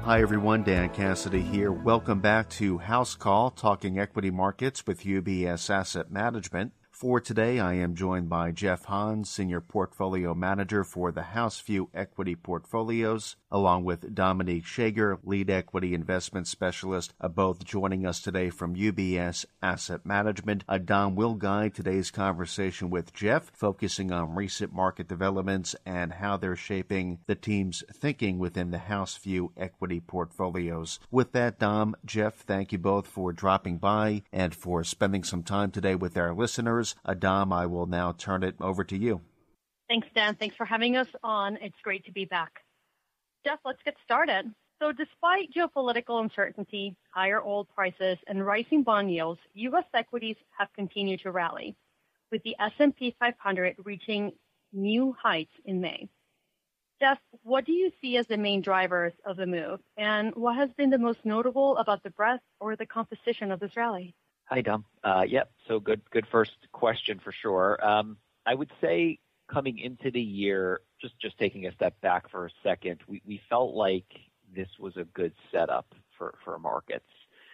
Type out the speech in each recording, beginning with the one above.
Hi everyone, Dan Cassidy here. Welcome back to House Call, Talking Equity Markets with UBS Asset Management. For today, I am joined by Jeff Hahn, Senior Portfolio Manager for the HouseView Equity Portfolios, along with Dominique Shager, Lead Equity Investment Specialist, both joining us today from UBS Asset Management. Dom will guide today's conversation with Jeff, focusing on recent market developments and how they're shaping the team's thinking within the HouseView Equity Portfolios. With that, Dom, Jeff, thank you both for dropping by and for spending some time today with our listeners. Dom, I will now turn it over to you. Thanks, Dan. Thanks for having us on. It's great to be back. Jeff, let's get started. So despite geopolitical uncertainty, higher oil prices, and rising bond yields, U.S. equities have continued to rally, with the S&P 500 reaching new heights in May. Jeff, what do you see as the main drivers of the move, and what has been the most notable about the breadth or the composition of this rally? Hi, Dom. So good first question for sure. I would say coming into the year, just taking a step back for a second, we felt like this was a good setup for markets.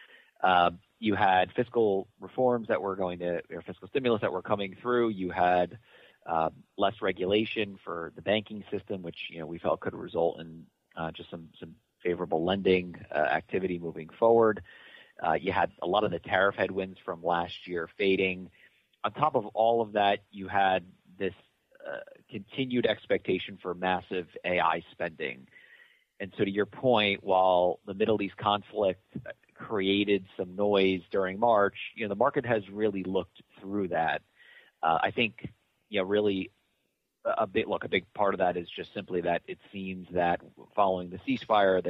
You had fiscal reforms that were or fiscal stimulus that were coming through. You had less regulation for the banking system, which we felt could result in just some favorable lending activity moving forward. You had a lot of the tariff headwinds from last year fading. On top of all of that, you had this continued expectation for massive AI spending. And so to your point, while the Middle East conflict created some noise during March, the market has really looked through that. I think, really a big part of that is just simply that it seems that following the ceasefire,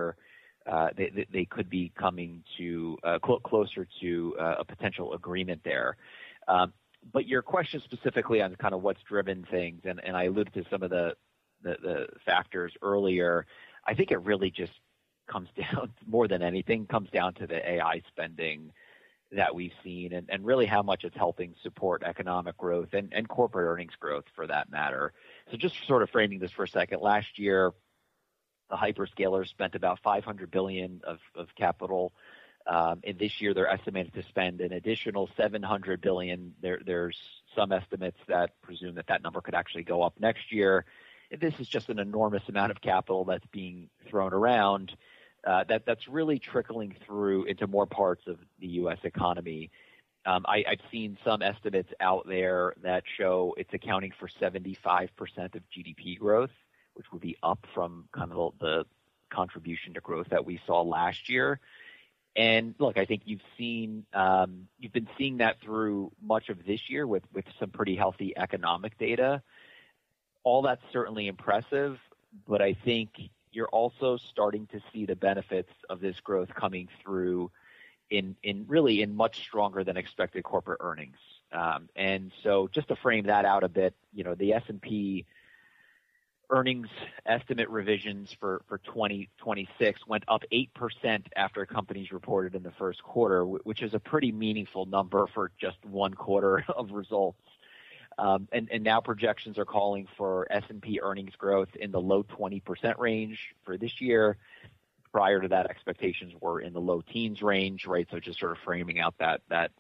they could be coming to closer to a potential agreement there. But your question specifically on kind of what's driven things, and I alluded to some of the factors earlier, I think it really just comes down, more than anything, comes down to the AI spending that we've seen and really how much it's helping support economic growth and corporate earnings growth for that matter. So just sort of framing this for a second, last year, the hyperscalers spent about $500 billion of capital. And this year, they're estimated to spend an additional $700 billion. There's some estimates that presume that number could actually go up next year. This is just an enormous amount of capital that's being thrown around that's really trickling through into more parts of the U.S. economy. I've seen some estimates out there that show it's accounting for 75% of GDP growth, which would be up from kind of the contribution to growth that we saw last year. And look, I think you've been seeing that through much of this year with some pretty healthy economic data. All that's certainly impressive, but I think you're also starting to see the benefits of this growth coming through in much stronger than expected corporate earnings. And so just to frame that out a bit, the S&P earnings estimate revisions for 2026 went up 8% after companies reported in the first quarter, which is a pretty meaningful number for just one quarter of results. And now projections are calling for S&P earnings growth in the low 20% range for this year. Prior to that, expectations were in the low teens range, right? So just sort of framing out that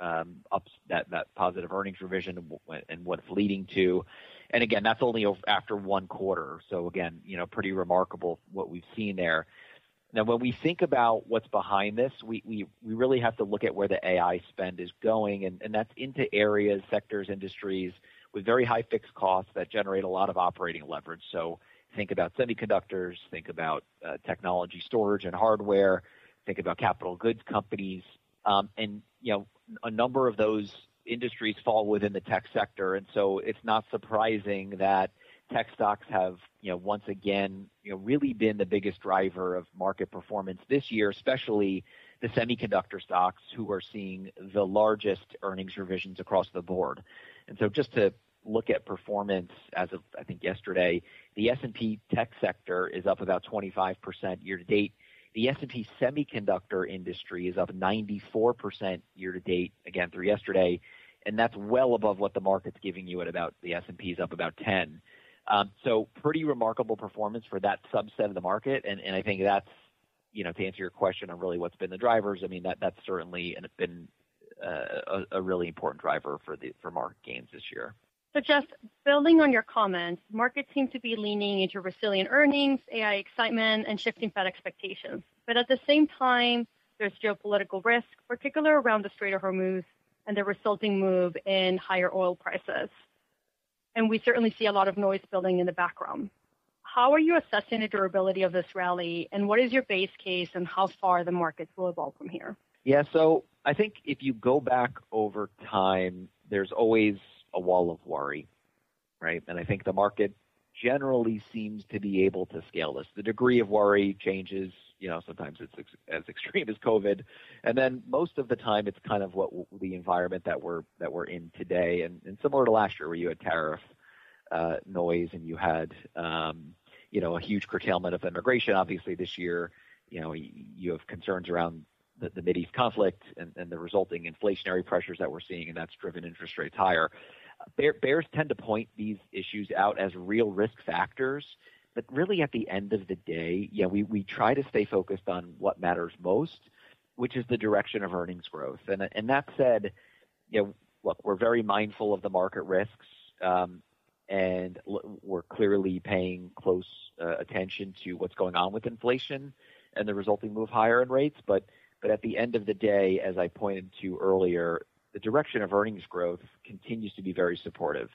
positive earnings revision and what it's leading to. And again, that's only after one quarter. So again, pretty remarkable what we've seen there. Now, when we think about what's behind this, we really have to look at where the AI spend is going, and that's into areas, sectors, industries with very high fixed costs that generate a lot of operating leverage. So think about semiconductors, think about technology storage and hardware, think about capital goods companies, and a number of those industries fall within the tech sector, and so it's not surprising that tech stocks have, once again, really been the biggest driver of market performance this year, especially the semiconductor stocks who are seeing the largest earnings revisions across the board. And so just to look at performance as of, I think, yesterday, the S&P tech sector is up about 25% year to date. The S&P semiconductor industry is up 94% year to date, again, through yesterday. And that's well above what the market's giving you at about, the S&P is up about 10. So pretty remarkable performance for that subset of the market. And I think that's to answer your question on really what's been the drivers, I mean, that's certainly been a really important driver for market gains this year. So just building on your comments, markets seem to be leaning into resilient earnings, AI excitement, and shifting Fed expectations. But at the same time, there's geopolitical risk, particularly around the Strait of Hormuz and the resulting move in higher oil prices. And we certainly see a lot of noise building in the background. How are you assessing the durability of this rally, and what is your base case and how far the markets will evolve from here? Yeah, so I think if you go back over time, there's always a wall of worry, right? And I think the market generally seems to be able to scale this. The degree of worry changes, sometimes it's as extreme as COVID. And then most of the time it's kind of what the environment that we're in today. And similar to last year where you had tariff noise and you had, a huge curtailment of immigration. Obviously this year, you have concerns around the Mideast conflict and the resulting inflationary pressures that we're seeing, and that's driven interest rates higher. Bears tend to point these issues out as real risk factors, but really at the end of the day, we try to stay focused on what matters most, which is the direction of earnings growth. And that said, look, we're very mindful of the market risks, and we're clearly paying close attention to what's going on with inflation and the resulting move higher in rates. But at the end of the day, as I pointed to earlier, the direction of earnings growth continues to be very supportive.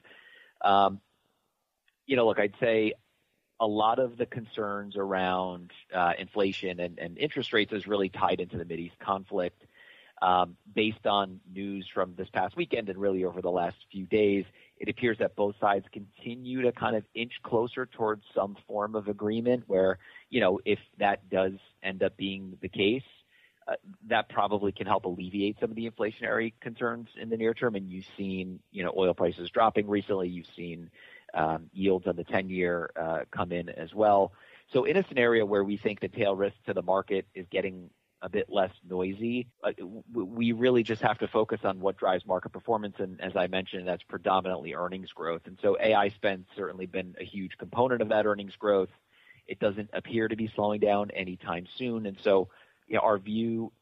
Look, I'd say a lot of the concerns around inflation and interest rates is really tied into the Mideast conflict. Based on news from this past weekend and really over the last few days, it appears that both sides continue to kind of inch closer towards some form of agreement where, if that does end up being the case, that probably can help alleviate some of the inflationary concerns in the near term. And you've seen, oil prices dropping recently. You've seen yields on the 10-year come in as well. So in a scenario where we think the tail risk to the market is getting a bit less noisy, we really just have to focus on what drives market performance. And as I mentioned, that's predominantly earnings growth. And so AI spend's certainly been a huge component of that earnings growth. It doesn't appear to be slowing down anytime soon. And so our view,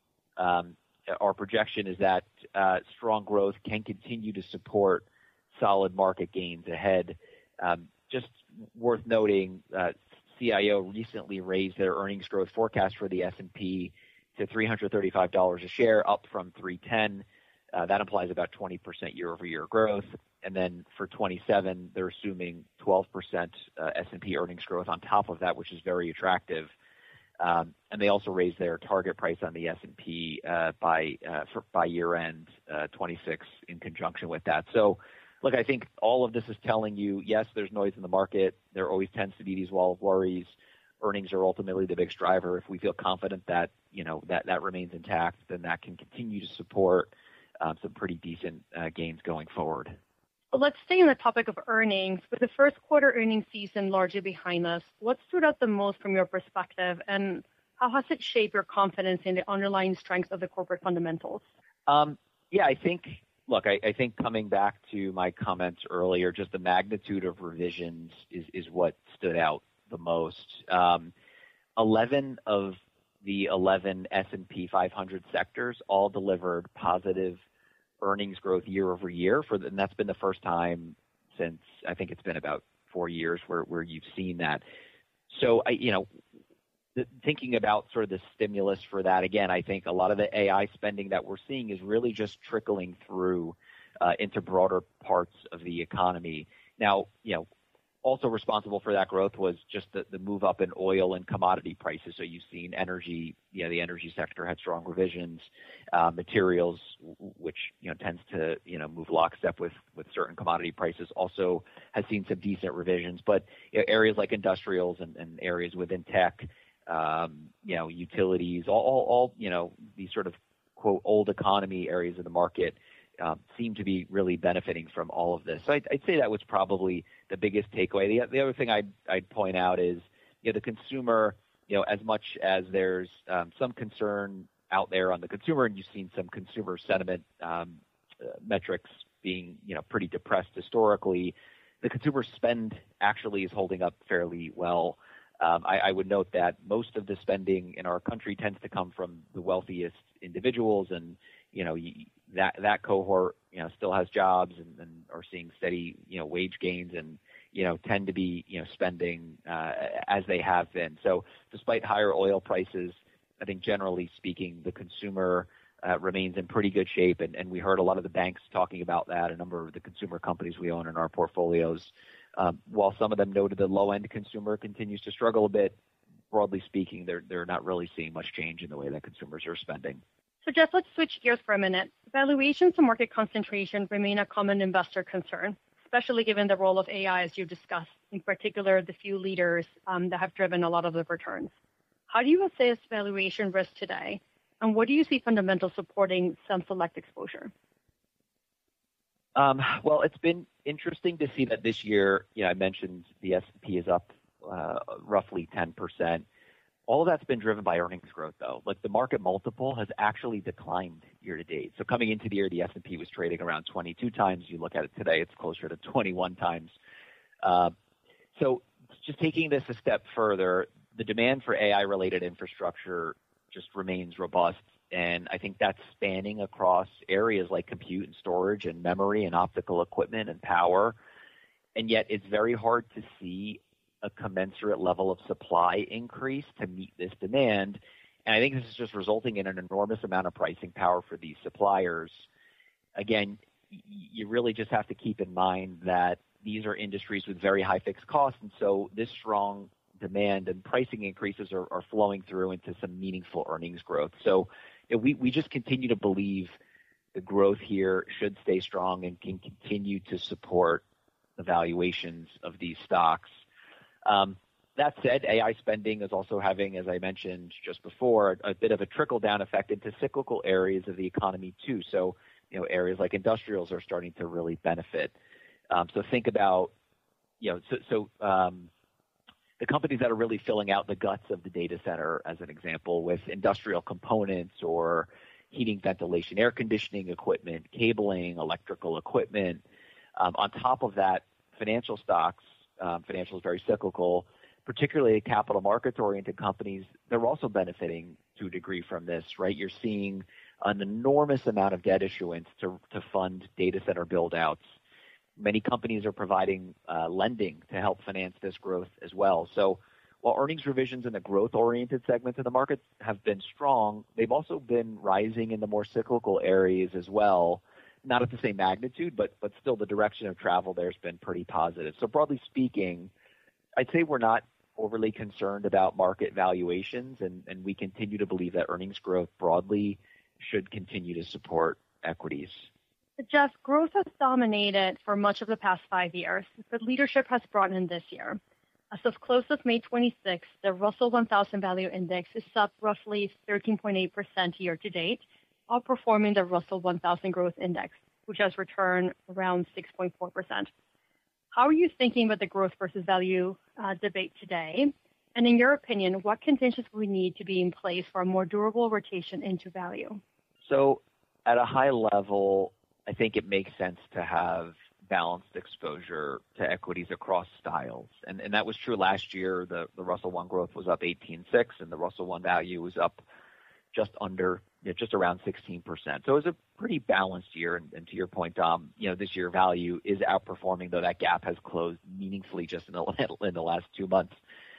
our projection is that strong growth can continue to support solid market gains ahead. Just worth noting, CIO recently raised their earnings growth forecast for the S&P to $335 a share, up from $310. That implies about 20% year-over-year growth. And then for 27, they're assuming 12% S&P earnings growth on top of that, which is very attractive. And they also raised their target price on the S&P by year-end 26 in conjunction with that. So, look, I think all of this is telling you, yes, there's noise in the market. There always tends to be these wall of worries. Earnings are ultimately the biggest driver. If we feel confident that that remains intact, then that can continue to support some pretty decent gains going forward. Well, let's stay on the topic of earnings. With the first quarter earnings season largely behind us, what stood out the most from your perspective, and how has it shaped your confidence in the underlying strength of the corporate fundamentals? I think coming back to my comments earlier, just the magnitude of revisions is what stood out the most. 11 of the 11 S&P 500 sectors all delivered positive earnings growth year over year, and that's been the first time since I think it's been about 4 years where you've seen that. So thinking about sort of the stimulus for that, again, I think a lot of the AI spending that we're seeing is really just trickling through into broader parts of the economy. Now, also responsible for that growth was just the move up in oil and commodity prices. So you've seen energy, the energy sector had strong revisions, materials, which tends to move lockstep with certain commodity prices, also has seen some decent revisions. But areas like industrials and areas within tech, utilities, all these sort of quote old economy areas of the market seem to be really benefiting from all of this. So I'd say that was probably the biggest takeaway. The other thing I'd point out is the consumer, as much as there's some concern out there on the consumer, and you've seen some consumer sentiment metrics being pretty depressed historically, the consumer spend actually is holding up fairly well. I would note that most of the spending in our country tends to come from the wealthiest individuals, and that cohort still has jobs and are seeing steady wage gains and tend to be spending as they have been. So despite higher oil prices, I think generally speaking the consumer remains in pretty good shape, and we heard a lot of the banks talking about that. A number of the consumer companies we own in our portfolios. While some of them noted the low-end consumer continues to struggle a bit, broadly speaking, they're not really seeing much change in the way that consumers are spending. So Jeff, let's switch gears for a minute. Valuations and market concentration remain a common investor concern, especially given the role of AI, as you discussed, in particular the few leaders that have driven a lot of the returns. How do you assess valuation risk today, and what do you see fundamentals supporting some select exposure? Well, it's been interesting to see that this year, I mentioned the S&P is up roughly 10%. All of that's been driven by earnings growth, though. Like the market multiple has actually declined year to date. So coming into the year, the S&P was trading around 22 times. You look at it today, it's closer to 21 times. So just taking this a step further, the demand for AI-related infrastructure just remains robust. And I think that's spanning across areas like compute and storage and memory and optical equipment and power. And yet it's very hard to see a commensurate level of supply increase to meet this demand. And I think this is just resulting in an enormous amount of pricing power for these suppliers. Again, you really just have to keep in mind that these are industries with very high fixed costs. And so this strong demand and pricing increases are flowing through into some meaningful earnings growth. So we just continue to believe the growth here should stay strong and can continue to support the valuations of these stocks. That said, AI spending is also having, as I mentioned just before, a bit of a trickle-down effect into cyclical areas of the economy too. So, areas like industrials are starting to really benefit. So think about, the companies that are really filling out the guts of the data center, as an example, with industrial components or heating, ventilation, air conditioning equipment, cabling, electrical equipment. On top of that, financial stocks, financial is very cyclical, particularly capital markets-oriented companies, they're also benefiting to a degree from this, right? You're seeing an enormous amount of debt issuance to fund data center build-outs. Many companies are providing lending to help finance this growth as well. So while earnings revisions in the growth-oriented segments of the market have been strong, they've also been rising in the more cyclical areas as well. Not at the same magnitude, but still the direction of travel there has been pretty positive. So broadly speaking, I'd say we're not overly concerned about market valuations, and we continue to believe that earnings growth broadly should continue to support equities. Jeff, growth has dominated for much of the past 5 years, but leadership has brought in this year. As of close of May 26, the Russell 1000 Value Index is up roughly 13.8% year to date, outperforming the Russell 1000 Growth Index, which has returned around 6.4%. How are you thinking about the growth versus value debate today? And in your opinion, what conditions we need to be in place for a more durable rotation into value? So at a high level, I think it makes sense to have balanced exposure to equities across styles. And that was true last year. The Russell 1 Growth was up 18.6, and the Russell 1 Value was up just around 16%. So it was a pretty balanced year. And to your point, Dom, this year value is outperforming, though that gap has closed meaningfully just in the last 2 months.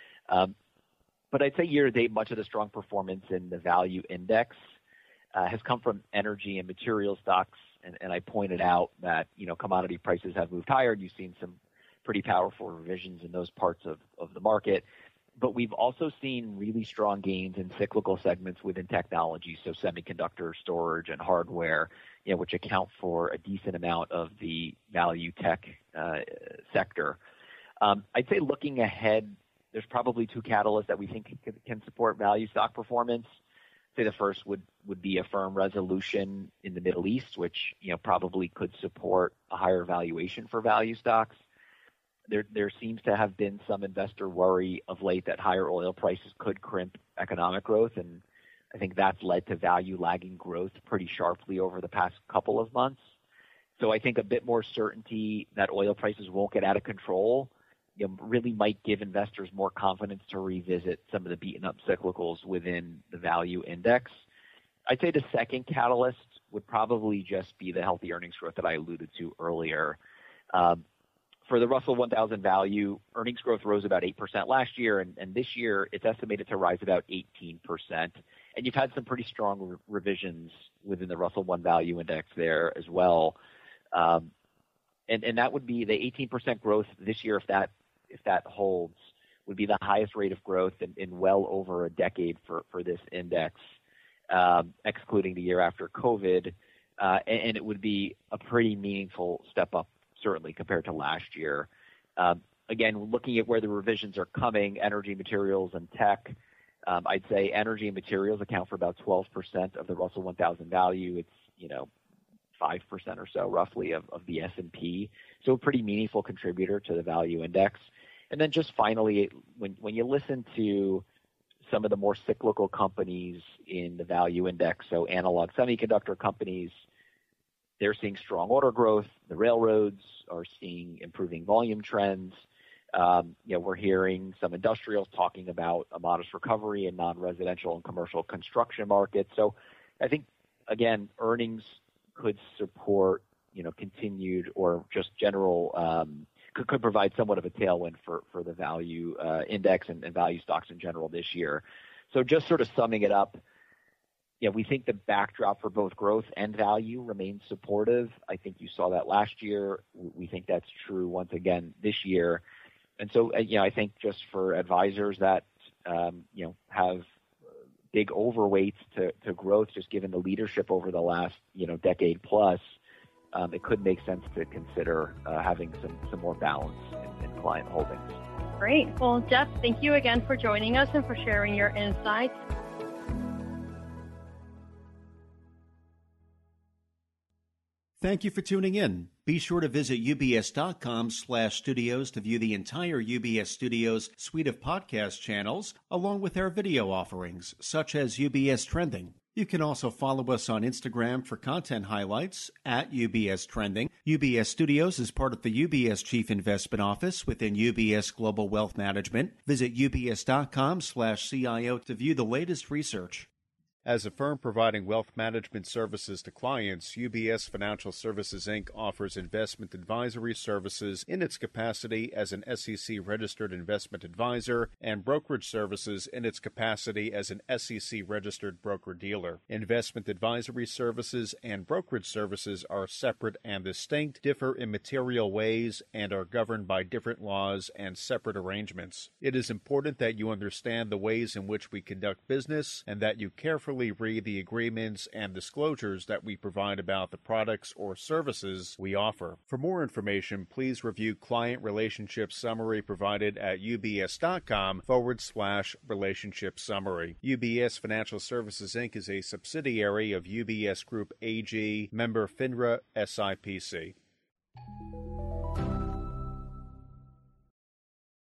But I'd say year to date, much of the strong performance in the value index has come from energy and material stocks. And I pointed out that, commodity prices have moved higher. You've seen some pretty powerful revisions in those parts of the market. But we've also seen really strong gains in cyclical segments within technology, so semiconductor, storage, and hardware, which account for a decent amount of the value tech sector. I'd say looking ahead, there's probably 2 catalysts that we think can support value stock performance. Say the first would be a firm resolution in the Middle East, which probably could support a higher valuation for value stocks. There seems to have been some investor worry of late that higher oil prices could crimp economic growth, and I think that's led to value lagging growth pretty sharply over the past couple of months. So I think a bit more certainty that oil prices won't get out of control, really might give investors more confidence to revisit some of the beaten up cyclicals within the value index. I'd say the second catalyst would probably just be the healthy earnings growth that I alluded to earlier. For the Russell 1000 value, earnings growth rose about 8% last year, and this year it's estimated to rise about 18%. And you've had some pretty strong revisions within the Russell 1 value index there as well. And that would be the 18% growth this year, if that holds, would be the highest rate of growth in well over a decade for this index, excluding the year after COVID. And it would be a pretty meaningful step up, certainly compared to last year. Again, looking at where the revisions are coming, energy, materials, and tech, I'd say energy and materials account for about 12% of the Russell 1000 value. It's, 5% or so roughly of the S&P. So a pretty meaningful contributor to the value index. And then just finally, when you listen to some of the more cyclical companies in the value index, so analog semiconductor companies, they're seeing strong order growth. The railroads are seeing improving volume trends. We're hearing some industrials talking about a modest recovery in non-residential and commercial construction markets. So I think, again, earnings could support, continued or just general, could provide somewhat of a tailwind for the value index and value stocks in general this year. So just sort of summing it up, we think the backdrop for both growth and value remains supportive. I think you saw that last year. We think that's true once again this year. And so, I think just for advisors that, have big overweights to growth, just given the leadership over the last, decade plus, it could make sense to consider having some more balance in client holdings. Great. Well, Jeff, thank you again for joining us and for sharing your insights. Thank you for tuning in. Be sure to visit ubs.com/studios to view the entire UBS Studios suite of podcast channels, along with our video offerings, such as UBS Trending. You can also follow us on Instagram for content highlights at UBS Trending. UBS Studios is part of the UBS Chief Investment Office within UBS Global Wealth Management. Visit ubs.com/CIO to view the latest research. As a firm providing wealth management services to clients, UBS Financial Services, Inc. offers investment advisory services in its capacity as an SEC-registered investment advisor and brokerage services in its capacity as an SEC-registered broker-dealer. Investment advisory services and brokerage services are separate and distinct, differ in material ways, and are governed by different laws and separate arrangements. It is important that you understand the ways in which we conduct business and that you carefully read the agreements and disclosures that we provide about the products or services we offer. For more information, please review Client Relationship Summary provided at ubs.com/relationship summary. UBS Financial Services, Inc. is a subsidiary of UBS Group AG, member FINRA SIPC.